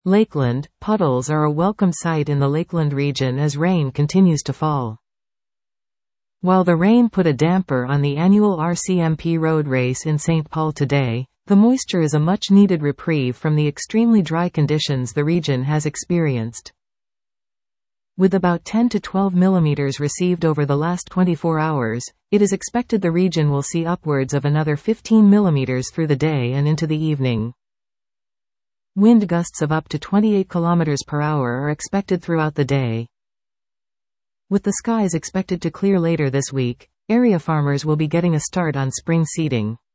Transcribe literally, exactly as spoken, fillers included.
Lakeland, puddles are a welcome sight in the Lakeland region as rain continues to fall. While the rain put a damper on the annual R C M P road race in Saint Paul today, the moisture is a much-needed reprieve from the extremely dry conditions the region has experienced. With about ten to twelve millimeters received over the last twenty-four hours, it is expected the region will see upwards of another fifteen millimeters through the day and into the evening. Wind gusts of up to twenty-eight kilometers per hour are expected throughout the day. With the skies expected to clear later this week, area farmers will be getting a start on spring seeding.